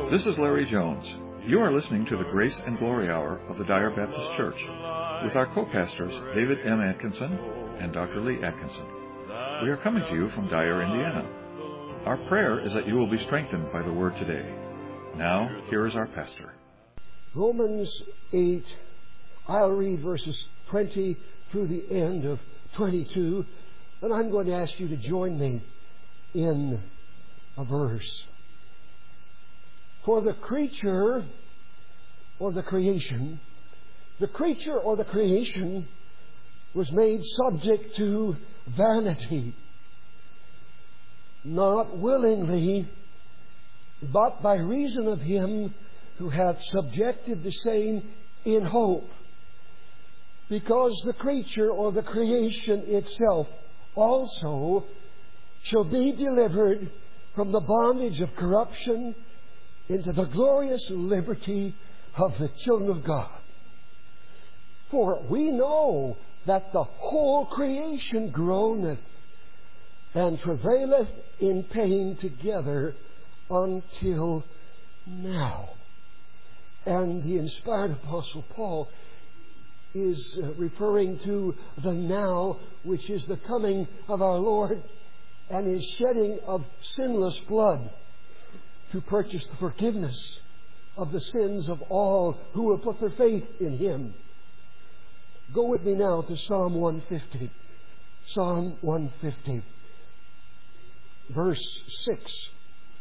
This is Larry Jones. You are listening to the Grace and Glory Hour of the Dyer Baptist Church with our co-pastors David M. Atkinson and Dr. Lee Atkinson. We are coming to you from Dyer, Indiana. Our prayer is that you will be strengthened by the Word today. Now, here is our pastor. Romans 8, I'll read verses 20 through the end of 22, and I'm going to ask you to join me in a verse. For the creature or the creation was made subject to vanity, not willingly, but by reason of Him who hath subjected the same in hope, because the creature or the creation itself also shall be delivered from the bondage of corruption into the glorious liberty of the children of God. For we know that the whole creation groaneth and travaileth in pain together until now. And the inspired Apostle Paul is referring to the now, which is the coming of our Lord and His shedding of sinless blood to purchase the forgiveness of the sins of all who will put their faith in Him. Go with me now to Psalm 150. Psalm 150, verse 6.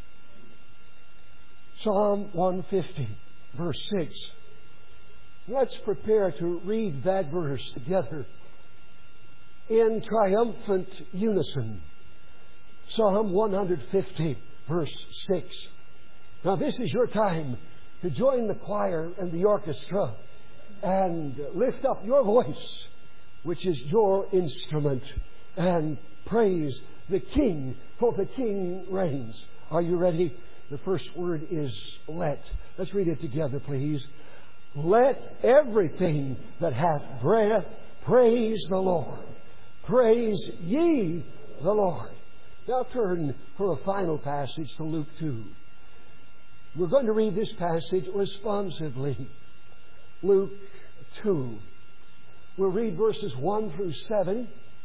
Psalm 150, verse 6. Let's prepare to read that verse together in triumphant unison. Psalm 150, verse 6. Now this is your time to join the choir and the orchestra and lift up your voice, which is your instrument, and praise the King, for the King reigns. Are you ready? The first word is let. Let's read it together, please. Let everything that hath breath praise the Lord. Praise ye the Lord. Now turn for a final passage to Luke 2. We're going to read this passage responsively. Luke 2. We'll read verses 1 through 7.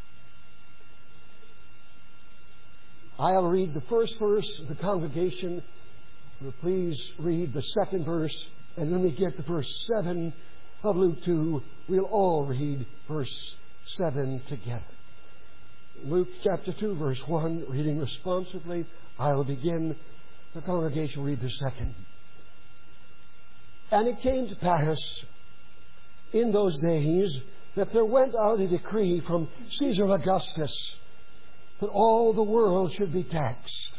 I'll read the first verse. The congregation will please read the second verse. And when we get to verse 7 of Luke 2, we'll all read verse 7 together. Luke chapter 2, verse 1, reading responsively. I will begin. The congregation will read the second. And it came to pass in those days that there went out a decree from Caesar Augustus that all the world should be taxed.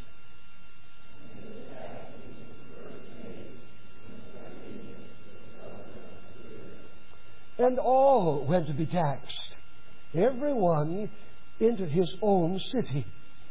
And all went to be taxed, every one into his own city.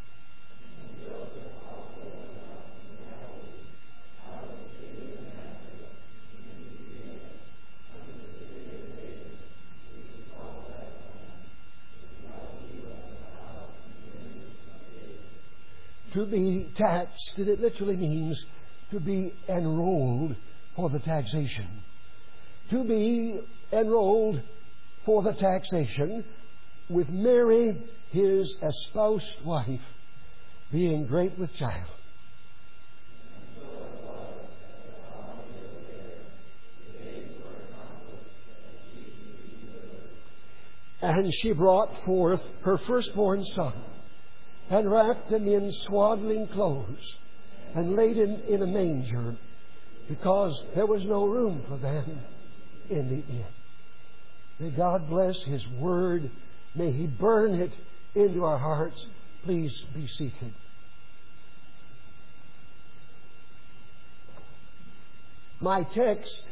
To be taxed, and it literally means to be enrolled for the taxation. To be enrolled for the taxation, with Mary, his espoused wife, being great with child. And she brought forth her firstborn son, and wrapped him in swaddling clothes, and laid him in a manger, because there was no room for them in the inn. May God bless His Word. May He burn it into our hearts. Please be seated. My text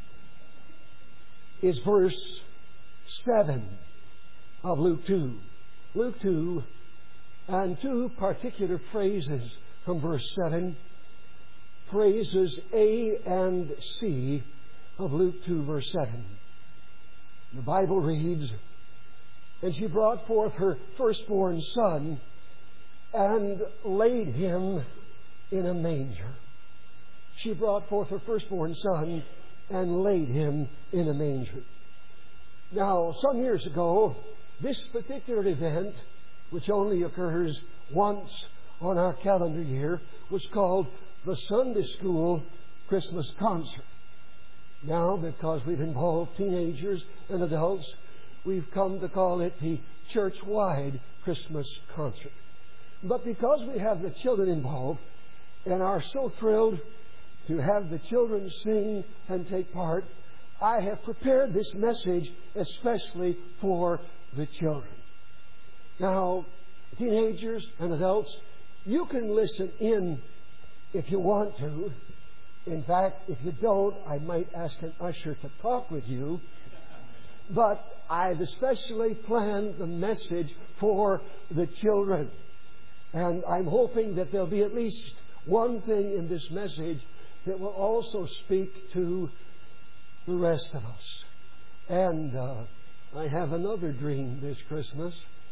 is verse 7 of Luke 2. Luke 2, and two particular phrases from verse 7. Phrases A and C of Luke 2, verse 7. The Bible reads, And she brought forth her firstborn son, and laid him in a manger. she brought forth her firstborn son and laid him in a manger. Now, some years ago, this particular event, which only occurs once on our calendar year, was called the Sunday School Christmas Concert. Now, because we've involved teenagers and adults, we've come to call it the church-wide Christmas Concert. But because we have the children involved and are so thrilled to have the children sing and take part, I have prepared this message especially for the children. Now, teenagers and adults, you can listen in if you want to. In fact, if you don't, I might ask an usher to talk with you. But I've especially planned the message for the children. And I'm hoping that there'll be at least one thing in this message that will also speak to the rest of us. And I have another dream this Christmas.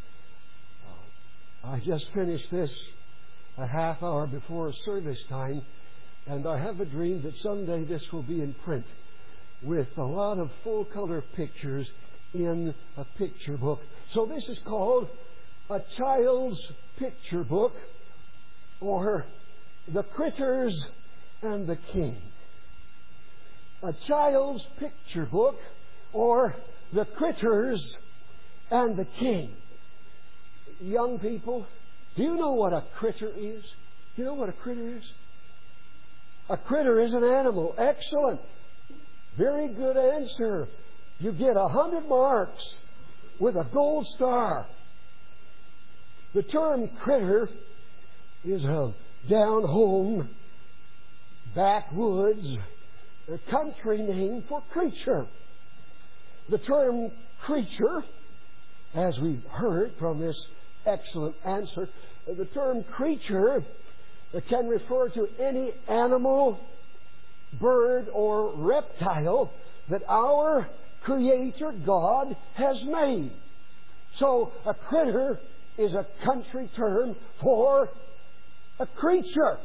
I just finished this a half hour before service time, and I have a dream that someday this will be in print with a lot of full-color pictures in a picture book. So this is called A Child's Picture Book, or The Critters and the King. A Child's Picture Book, or The Critters and the King. Young people, do you know what a critter is? Do you know what a critter is? A critter is an animal. Excellent. Very good answer. You get 100 marks with a gold star. The term critter is a down-home, backwoods, a country name for creature. The term creature, as we've heard from this excellent answer, the term creature can refer to any animal, bird, or reptile that our Creator God has made. So a critter is a country term for a creature.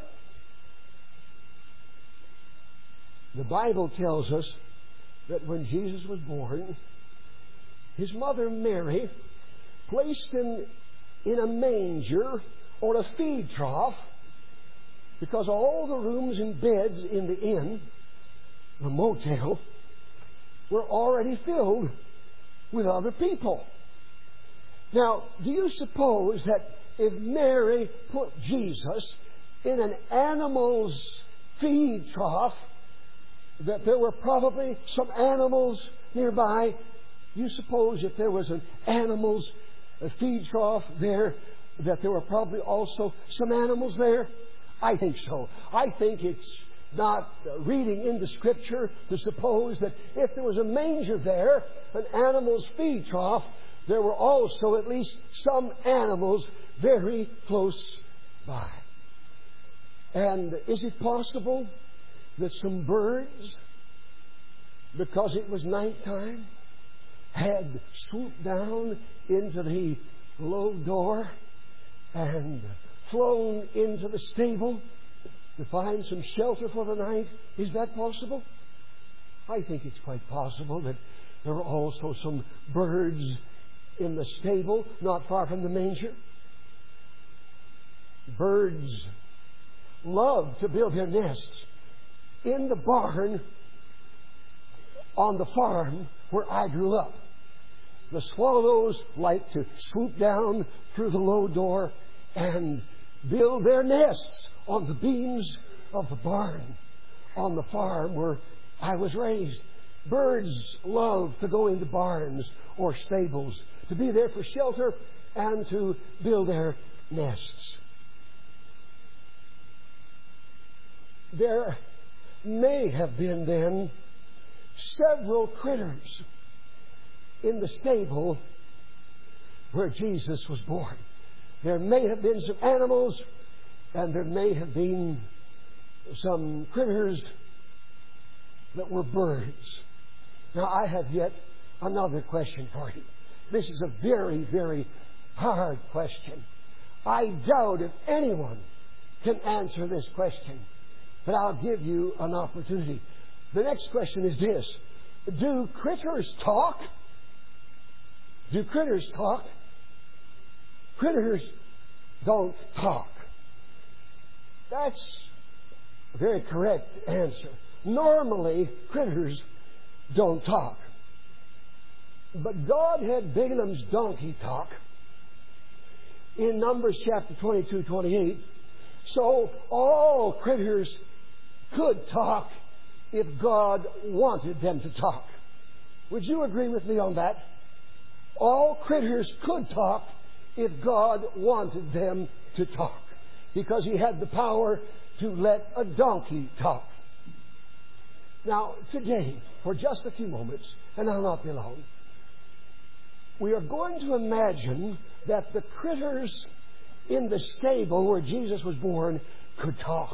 The Bible tells us that when Jesus was born, His mother Mary placed Him in a manger or a feed trough, because all the rooms and beds in the inn, the motel, were already filled with other people. Now, do you suppose that if Mary put Jesus in an animal's feed trough, that there were probably some animals nearby? Do you suppose if there was an animal's feed trough there, that there were probably also some animals there? I think so. I think it's not reading into Scripture to suppose that if there was a manger there, an animal's feed trough, there were also at least some animals very close by. And is it possible that some birds, because it was nighttime, had swooped down into the low door and flown into the stable to find some shelter for the night? Is that possible? I think it's quite possible that there were also some birds in the stable not far from the manger. Birds love to build their nests in the barn on the farm where I grew up. The swallows like to swoop down through the low door and build their nests on the beams of the barn on the farm where I was raised. Birds love to go into barns or stables to be there for shelter and to build their nests. There may have been then several critters in the stable where Jesus was born. There may have been some animals, and there may have been some critters that were birds. Now, I have yet another question for you. This is a very, very hard question. I doubt if anyone can answer this question. but I'll give you an opportunity. The next question is this. Do critters talk? Do critters talk? Critters don't talk. That's a very correct answer. Normally, critters don't talk. But God had Balaam's donkey talk in Numbers chapter 22, 28. So all critters could talk if God wanted them to talk. Would you agree with me on that? All critters could talk if God wanted them to talk, because He had the power to let a donkey talk. Now, today, for just a few moments, and I'll not be long, we are going to imagine that the critters in the stable where Jesus was born could talk.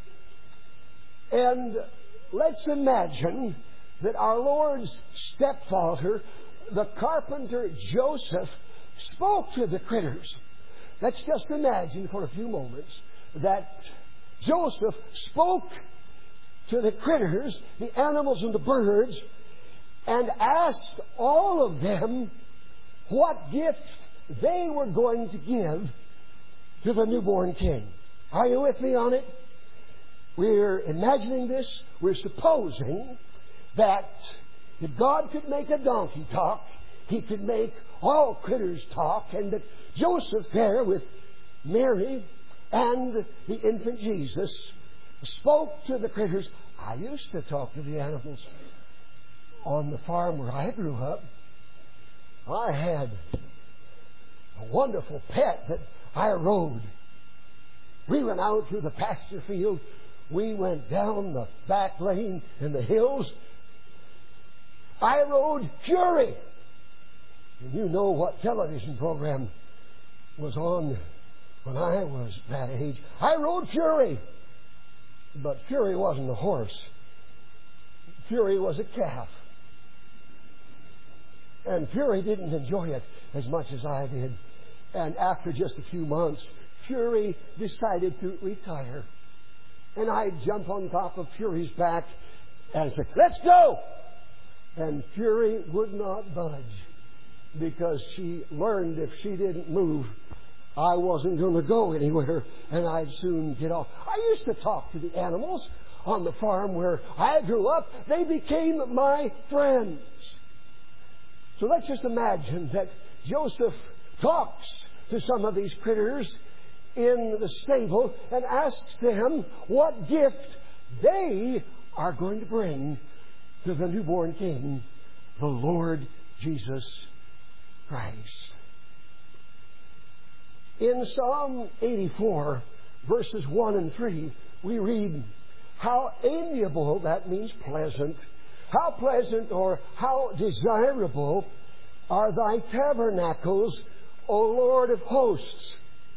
And let's imagine that our Lord's stepfather, the carpenter Joseph, spoke to the critters. Let's just imagine for a few moments that Joseph spoke to the critters, the animals and the birds, and asked all of them what gift they were going to give to the newborn king. Are you with me on it? We're imagining this. We're supposing that if God could make a donkey talk, He could make all critters talk, and that Joseph there with Mary and the infant Jesus spoke to the critters. I used to talk to the animals on the farm where I grew up. I had a wonderful pet that I rode. We went out to the pasture field. We went down the back lane in the hills. I rode Fury. And you know what television program was on when I was that age. I rode Fury. But Fury wasn't a horse. Fury was a calf. And Fury didn't enjoy it as much as I did. And after just a few months, Fury decided to retire. And I'd jump on top of Fury's back and say, "Let's go!" And Fury would not budge, because she learned if she didn't move, I wasn't going to go anywhere, and I'd soon get off. I used to talk to the animals on the farm where I grew up. They became my friends. So let's just imagine that Joseph talks to some of these critters in the stable and asks them what gift they are going to bring to the newborn King, the Lord Jesus Christ. In Psalm 84, verses 1 and 3, we read, "How amiable," that means pleasant, "how pleasant or how desirable are thy tabernacles, O Lord of hosts.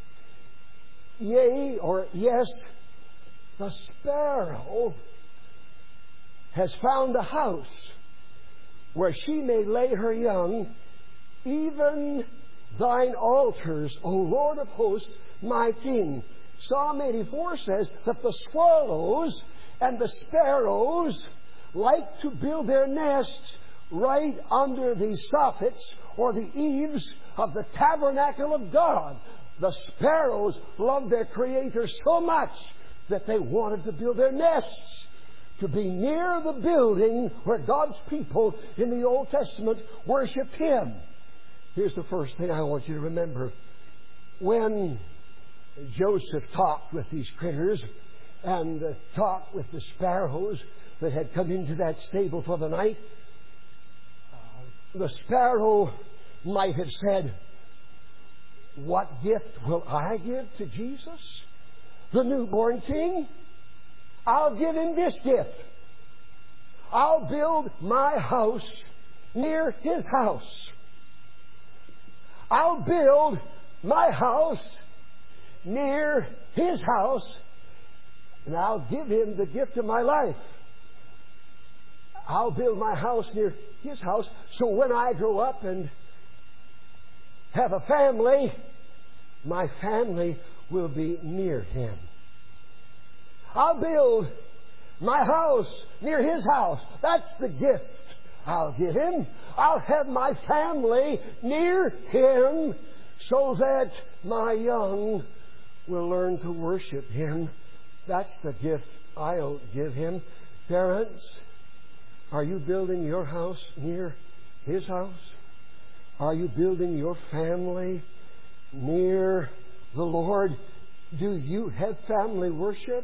Yea," or yes, "the sparrow has found a house where she may lay her young, even thine altars, O Lord of hosts, my King." Psalm 84 says that the swallows and the sparrows like to build their nests right under the soffits or the eaves of the tabernacle of God. The sparrows loved their Creator so much that they wanted to build their nests to be near the building where God's people in the Old Testament worshiped Him. Here's the first thing I want you to remember. When Joseph talked with these critters and talked with the sparrows that had come into that stable for the night, the sparrow might have said, "What gift will I give to Jesus, the newborn King? I'll give Him this gift. I'll build my house near His house. I'll build my house near His house, and I'll give Him the gift of my life. I'll build my house near His house, so when I grow up and have a family, my family will be near Him. I'll build my house near his house. That's the gift I'll give him. I'll have my family near him so that my young will learn to worship him. That's the gift I'll give him. Parents, are you building your house near his house? Are you building your family near the Lord? Do you have family worship?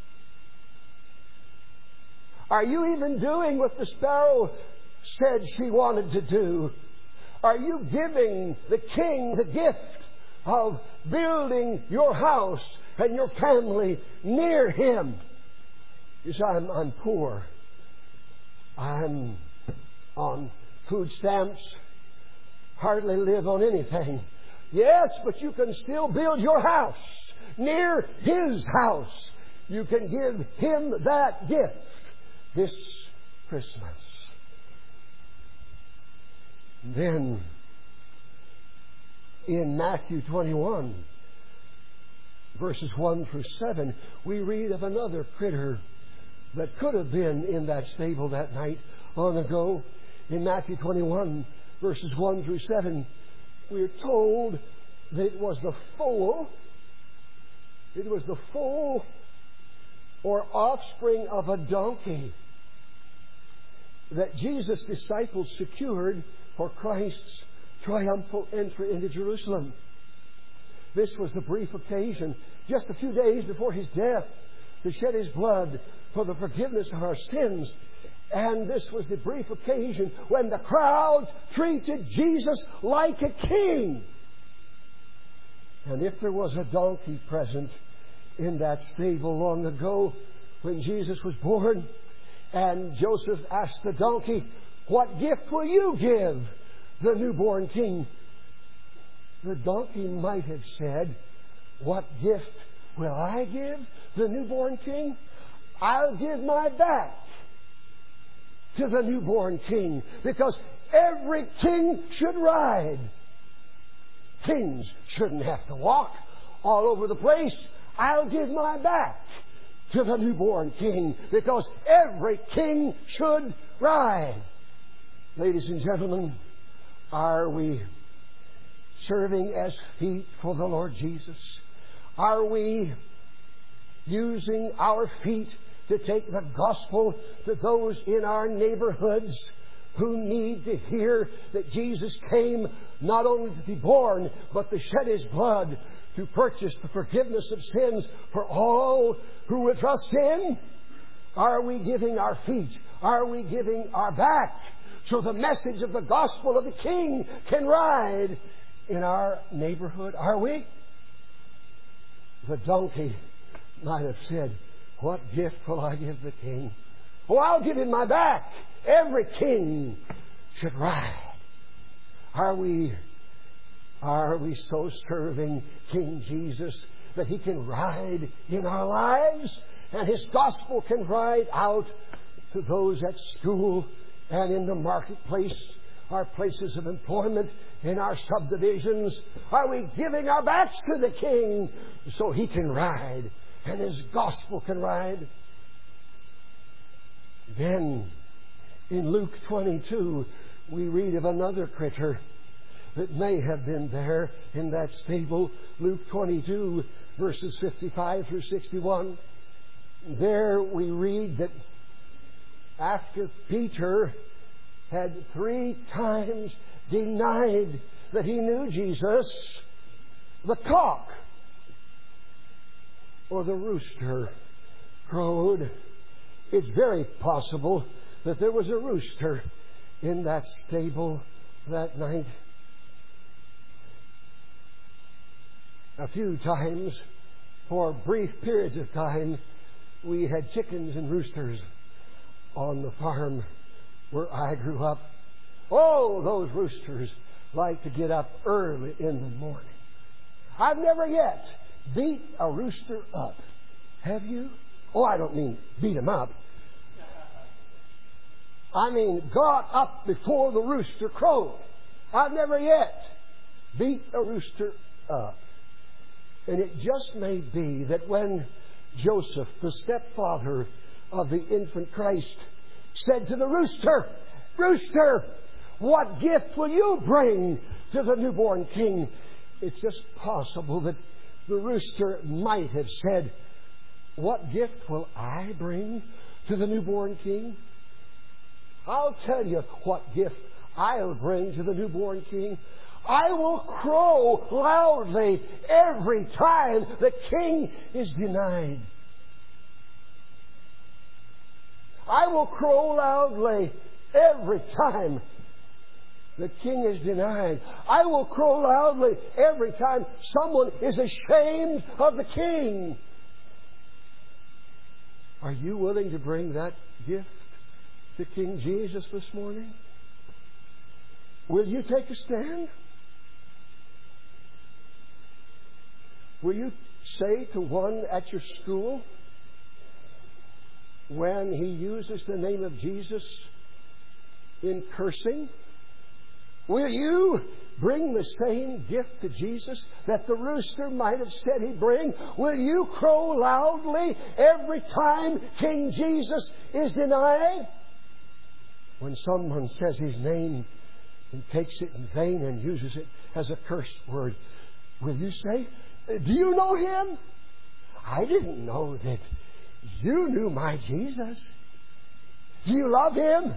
Are you even doing what the sparrow said she wanted to do? Are you giving the King the gift of building your house and your family near him? You say, I'm poor. I'm on food stamps. Hardly live on anything. Yes, but you can still build your house near his house. You can give him that gift this Christmas. Then, in Matthew 21, verses 1 through 7, we read of another critter that could have been in that stable that night long ago. In Matthew 21, verses 1 through 7, we're told that it was the foal or offspring of a donkey that Jesus' disciples secured for Christ's triumphal entry into Jerusalem. This was the brief occasion, just a few days before his death, to shed his blood for the forgiveness of our sins. And this was the brief occasion when the crowds treated Jesus like a king. And if there was a donkey present in that stable long ago when Jesus was born, and Joseph asked the donkey, "What gift will you give the newborn king?" The donkey might have said, "What gift will I give the newborn king? I'll give my back to the newborn king, because every king should ride. Kings shouldn't have to walk all over the place. I'll give my back to the newborn king, because every king should ride." Ladies and gentlemen, are we serving as feet for the Lord Jesus? Are we using our feet to take the gospel to those in our neighborhoods who need to hear that Jesus came not only to be born, but to shed his blood to purchase the forgiveness of sins for all who would trust in? Are we giving our feet? Are we giving our back so the message of the gospel of the King can ride in our neighborhood? Are we? The donkey might have said, "What gift will I give the king?" "Oh, I'll give him my back. Every king should ride." Are we so serving King Jesus that he can ride in our lives and his gospel can ride out to those at school and in the marketplace, our places of employment, in our subdivisions? Are we giving our backs to the King so he can ride and his gospel can ride? Then, in Luke 22, we read of another critter that may have been there in that stable. Luke 22, verses 55 through 61. There we read that after Peter had 3 times denied that he knew Jesus, the cock or the rooster crowed. It's very possible that there was a rooster in that stable that night. A few times, for brief periods of time, we had chickens and roosters on the farm where I grew up. Oh, those roosters like to get up early in the morning. I've never yet beat a rooster up. Have you? Oh, I don't mean beat him up. I mean got up before the rooster crowed. I've never yet beat a rooster up. And it just may be that when Joseph, the stepfather of the infant Christ, said to the rooster, "Rooster, what gift will you bring to the newborn king?" It's just possible that the rooster might have said, "What gift will I bring to the newborn king? I'll tell you what gift I'll bring to the newborn king. I will crow loudly every time the king is denied. I will crow loudly every time the king is denied. I will crow loudly every time someone is ashamed of the king." Are you willing to bring that gift to King Jesus this morning? Will you take a stand? Will you say to one at your school, when he uses the name of Jesus in cursing, will you bring the same gift to Jesus that the rooster might have said he'd bring? Will you crow loudly every time King Jesus is denied? When someone says his name and takes it in vain and uses it as a curse word, will you say, "Do you know him? I didn't know that you knew my Jesus. Do you love him?"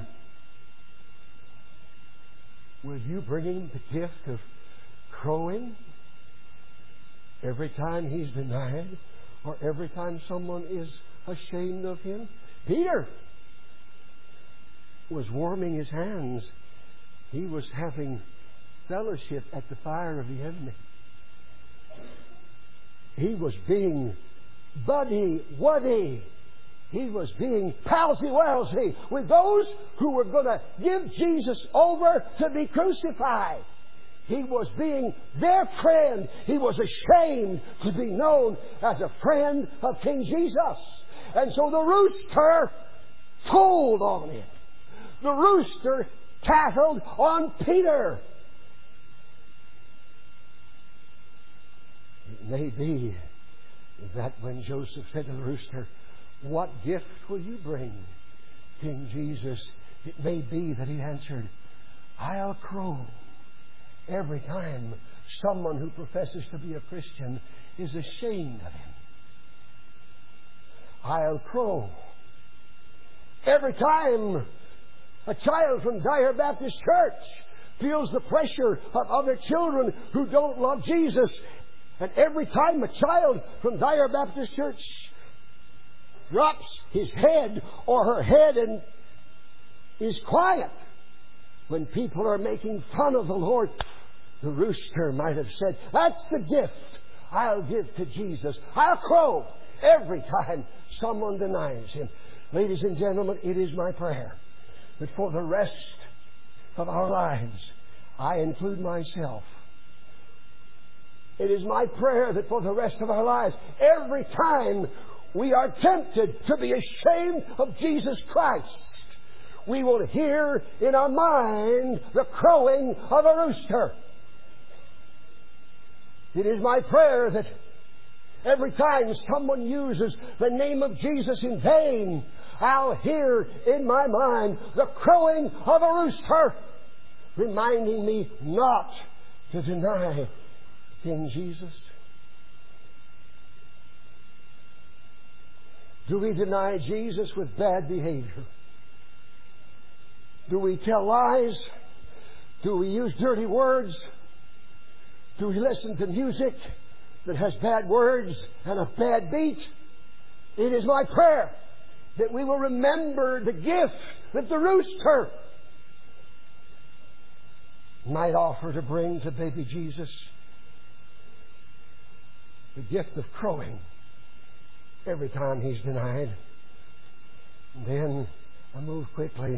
Will you bring him the gift of crowing every time he's denied or every time someone is ashamed of him? Peter was warming his hands. He was having fellowship at the fire of the enemy. He was being buddy-wuddy. He was being palsy-walsy with those who were going to give Jesus over to be crucified. He was being their friend. He was ashamed to be known as a friend of King Jesus. And so the rooster told on him. The rooster tattled on Peter. It may be that when Joseph said to the rooster, "What gift will you bring, King Jesus?" it may be that he answered, "I'll crow every time someone who professes to be a Christian is ashamed of him. I'll crow every time a child from Dyer Baptist Church feels the pressure of other children who don't love Jesus. And every time a child from Dyer Baptist Church drops his head or her head and is quiet when people are making fun of the Lord," the rooster might have said, "That's the gift I'll give to Jesus. I'll crow every time someone denies him." Ladies and gentlemen, it is my prayer that for the rest of our lives, I include myself, it is my prayer that for the rest of our lives, every time we are tempted to be ashamed of Jesus Christ, we will hear in our mind the crowing of a rooster. It is my prayer that every time someone uses the name of Jesus in vain, I'll hear in my mind the crowing of a rooster, reminding me not to deny King Jesus. Do we deny Jesus with bad behavior? Do we tell lies? Do we use dirty words? Do we listen to music that has bad words and a bad beat? It is my prayer that we will remember the gift that the rooster might offer to bring to baby Jesus. The gift of crowing every time he's denied. And then I move quickly.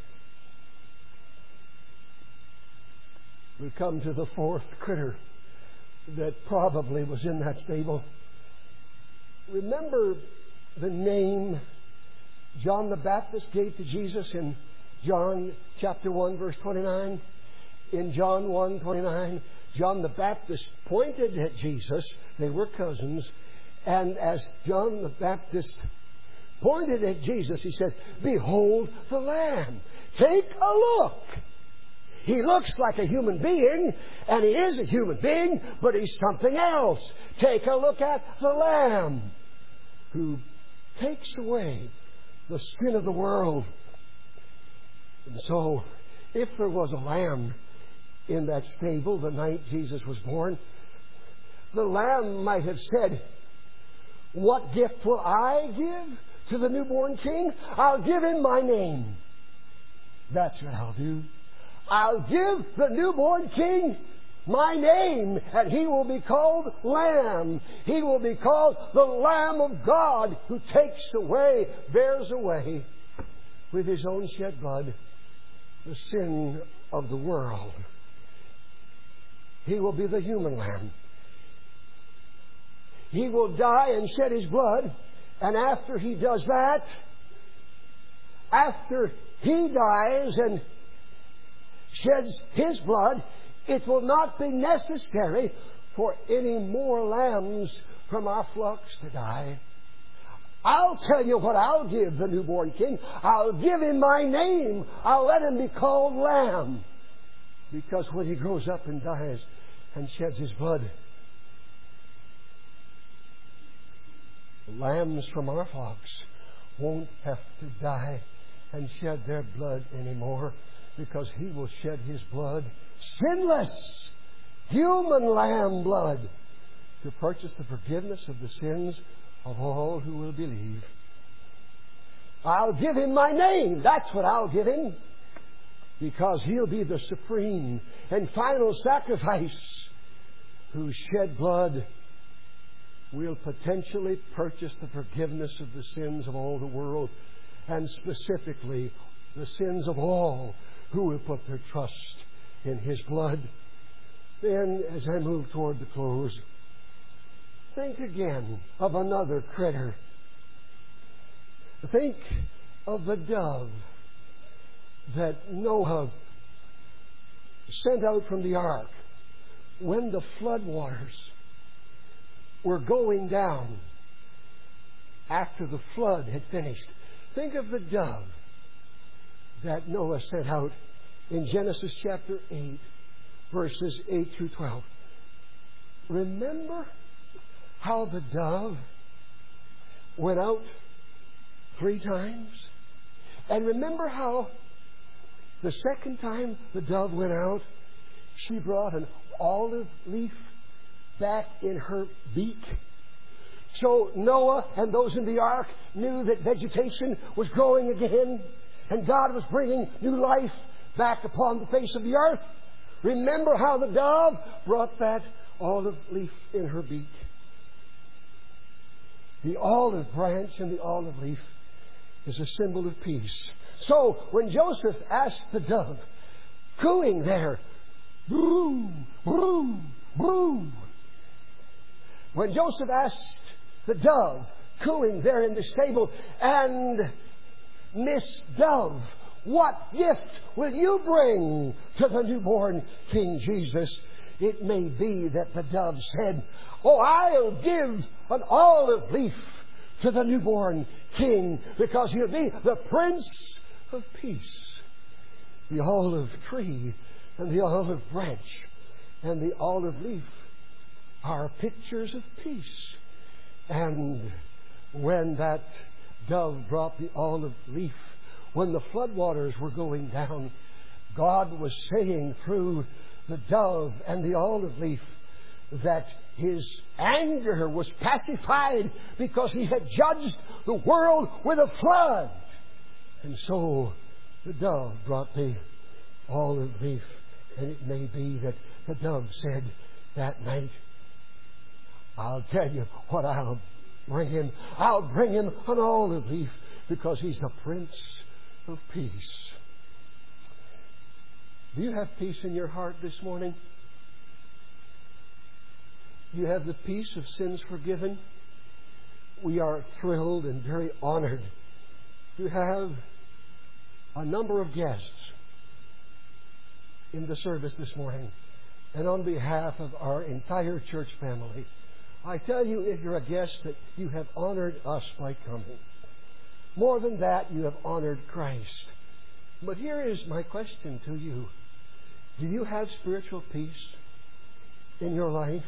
We come to the fourth critter that probably was in that stable. Remember the name John the Baptist gave to Jesus in John chapter 1 verse 29? In John 1:29, John the Baptist pointed at Jesus. They were cousins. And as John the Baptist pointed at Jesus, he said, "Behold the Lamb. Take a look." He looks like a human being, and he is a human being, but he's something else. Take a look at the Lamb who takes away the sin of the world. And so, if there was a lamb in that stable the night Jesus was born, the lamb might have said, "What gift will I give to the newborn king? I'll give him my name. That's what I'll do. I'll give the newborn king my name, and he will be called Lamb. He will be called the Lamb of God who bears away with his own shed blood the sin of the world." He will be the human lamb. He will die and shed his blood, and after he does that, after he dies and sheds his blood, it will not be necessary for any more lambs from our flocks to die. I'll tell you what I'll give the newborn king. I'll give him my name. I'll let him be called Lamb. Because when he grows up and dies and sheds his blood, the lambs from our flocks won't have to die and shed their blood anymore, because he will shed his blood, sinless, human lamb blood, to purchase the forgiveness of the sins of all who will believe. I'll give him my name. That's what I'll give him, because he'll be the supreme and final sacrifice whose shed blood will potentially purchase the forgiveness of the sins of all the world, and specifically the sins of all who will put their trust in his blood. Then, as I move toward the close, think again of another critter. Think of the dove that Noah sent out from the ark when the floodwaters were going down after the flood had finished. Think of the dove that Noah sent out in Genesis chapter 8, verses 8 through 12. Remember how the dove went out 3 times? And remember how the second time the dove went out, she brought an olive leaf back in her beak? So Noah and those in the ark knew that vegetation was growing again, and God was bringing new life back upon the face of the earth. Remember how the dove brought that olive leaf in her beak. The olive branch and the olive leaf is a symbol of peace. So when Joseph asked the dove, cooing there, boo, boo, boo. When Joseph asked the dove, cooing there in the stable, and Miss Dove, what gift will you bring to the newborn King Jesus? It may be that the dove said, "Oh, I'll give an olive leaf to the newborn King, because he'll be the Prince of Peace." The olive tree and the olive branch and the olive leaf are pictures of peace. And when that dove brought the olive leaf, when the floodwaters were going down, God was saying through the dove and the olive leaf that his anger was pacified because he had judged the world with a flood. And so the dove brought the olive leaf, and it may be that the dove said that night, "I'll tell you what I'll bring him. I'll bring him an olive leaf, because he's the Prince of Peace." Do you have peace in your heart this morning? Do you have the peace of sins forgiven? We are thrilled and very honored to have a number of guests in the service this morning. And on behalf of our entire church family, I tell you, if you're a guest, that you have honored us by coming. More than that, you have honored Christ. But here is my question to you. Do you have spiritual peace in your life?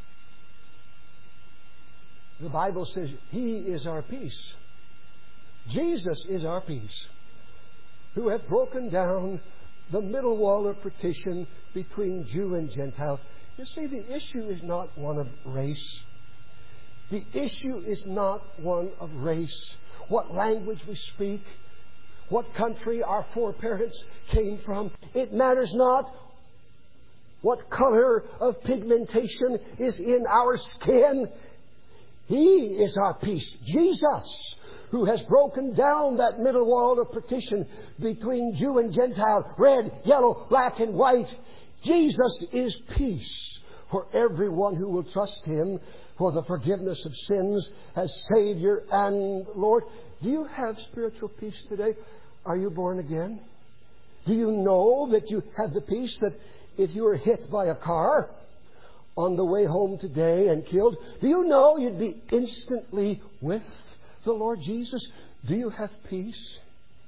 The Bible says He is our peace. Jesus is our peace, who hath broken down the middle wall of partition between Jew and Gentile. You see, the issue is not one of race. The issue is not one of race. What language we speak, what country our foreparents came from. It matters not what color of pigmentation is in our skin. He is our peace. Jesus, who has broken down that middle wall of partition between Jew and Gentile, red, yellow, black, and white. Jesus is peace for everyone who will trust Him for the forgiveness of sins as Savior and Lord. Do you have spiritual peace today? Are you born again? Do you know that you have the peace that if you were hit by a car on the way home today and killed, do you know you'd be instantly with the Lord Jesus? Do you have peace?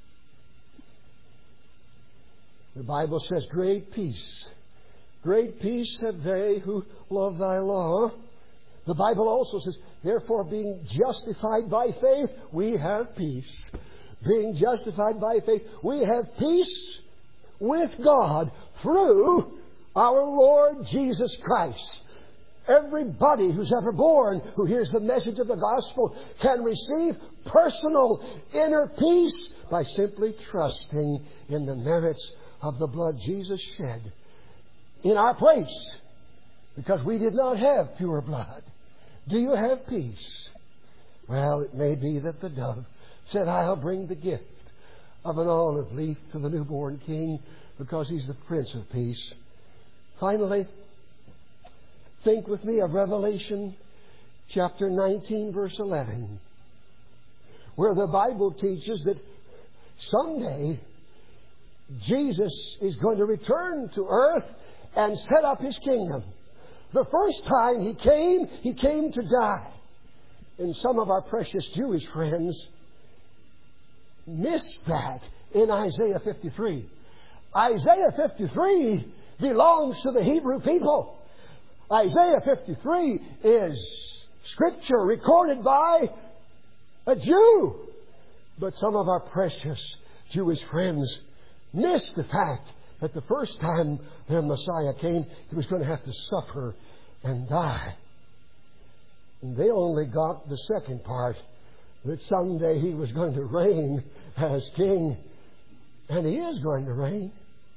The Bible says, great peace have they who love Thy law. The Bible also says, therefore, being justified by faith, we have peace. Being justified by faith, we have peace with God through our Lord Jesus Christ. Everybody who's ever born, who hears the message of the gospel, can receive personal inner peace by simply trusting in the merits of the blood Jesus shed in our place, because we did not have pure blood. Do you have peace? Well, it may be that the dove said, I'll bring the gift of an olive leaf to the newborn King, because He's the Prince of Peace. Finally, think with me of Revelation chapter 19, verse 11, where the Bible teaches that someday Jesus is going to return to earth and set up His kingdom. The first time He came to die. And some of our precious Jewish friends missed that in Isaiah 53. Isaiah 53 belongs to the Hebrew people. Isaiah 53 is Scripture recorded by a Jew. But some of our precious Jewish friends missed the fact that the first time their Messiah came, He was going to have to suffer and die. And they only got the second part, that someday He was going to reign as King. And He is going to reign.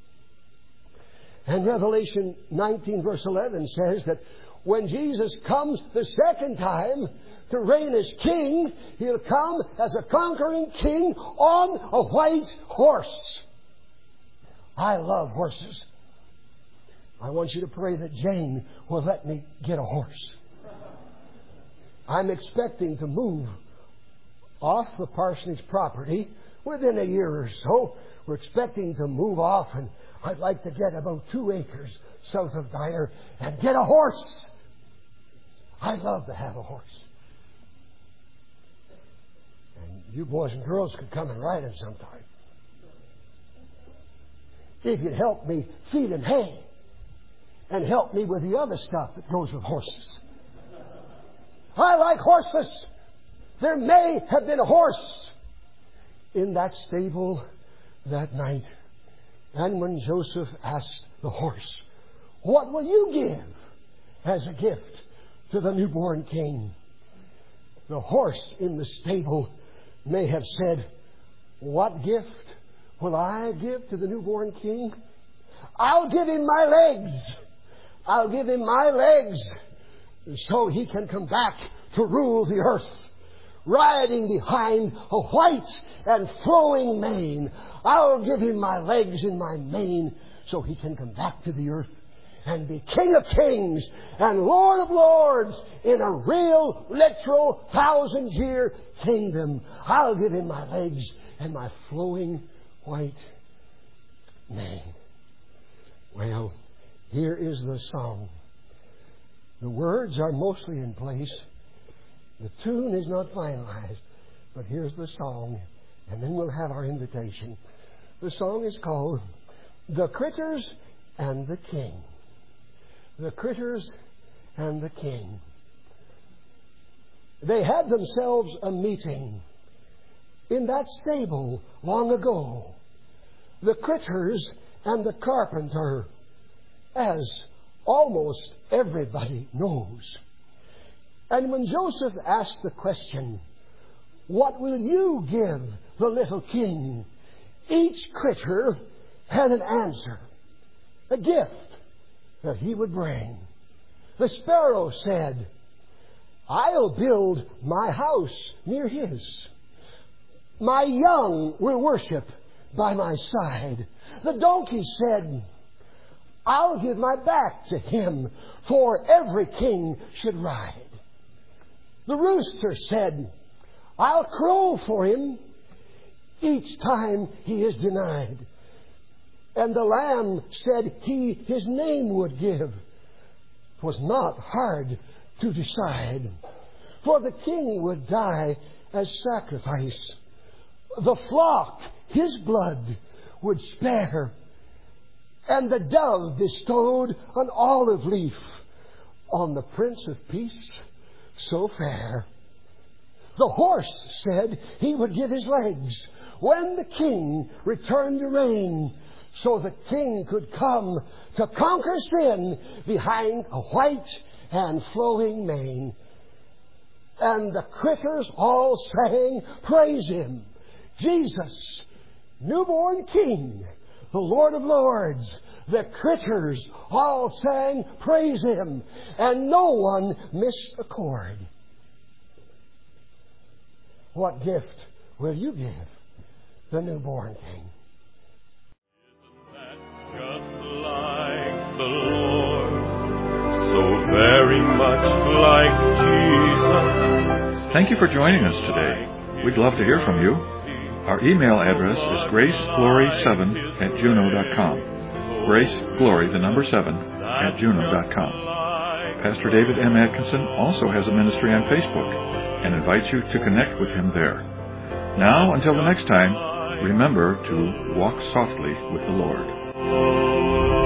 And Revelation 19 verse 11 says that when Jesus comes the second time to reign as King, He'll come as a conquering King on a white horse. I love horses. I want you to pray that Jane will let me get a horse. I'm expecting to move off the parsonage property within a year or so. We're expecting to move off, and I'd like to get about 2 acres south of Dyer and get a horse. I'd love to have a horse. And you boys and girls could come and ride him sometime. If you'd help me feed him hay and help me with the other stuff that goes with horses. I like horses. There may have been a horse in that stable that night. And when Joseph asked the horse, what will you give as a gift to the newborn King? The horse in the stable may have said, what gift will I give to the newborn King? I'll give him my legs. I'll give him my legs so he can come back to rule the earth, riding behind a white and flowing mane. I'll give him my legs and my mane so he can come back to the earth and be King of Kings and Lord of Lords in a real, literal, 1,000-year kingdom. I'll give him my legs and my flowing white mane. Well, here is the song The words are mostly in place. The tune is not finalized. But here's the song, and then we'll have our invitation. The song is called The Critters and the King. The Critters and the King. They had themselves a meeting in that stable long ago. The critters and the carpenter, as almost everybody knows. And when Joseph asked the question, "What will you give the little king?" each critter had an answer, a gift that he would bring. The sparrow said, "I'll build my house near his. My young will worship by my side." The donkey said, "I'll give my back to him, for every king should ride." The rooster said, "I'll crow for him each time he is denied." And the lamb said he his name would give. 'Twas not hard to decide, for the king would die as sacrifice. The flock his blood would spare, and the dove bestowed an olive leaf on the Prince of Peace so fair. The horse said he would give his legs when the king returned to reign, so the king could come to conquer sin behind a white and flowing mane. And the critters all sang, "Praise him, Jesus, newborn King, the Lord of Lords." The critters all sang, "Praise him," and no one missed a chord. What gift will you give the newborn King? Isn't that just like the Lord? So very much like Jesus. Thank you for joining us today. We'd love to hear from you. Our email address is graceglory7@juno.com. GraceGlory, the number 7, @juno.com. Pastor David M. Atkinson also has a ministry on Facebook and invites you to connect with him there. Now, until the next time, remember to walk softly with the Lord.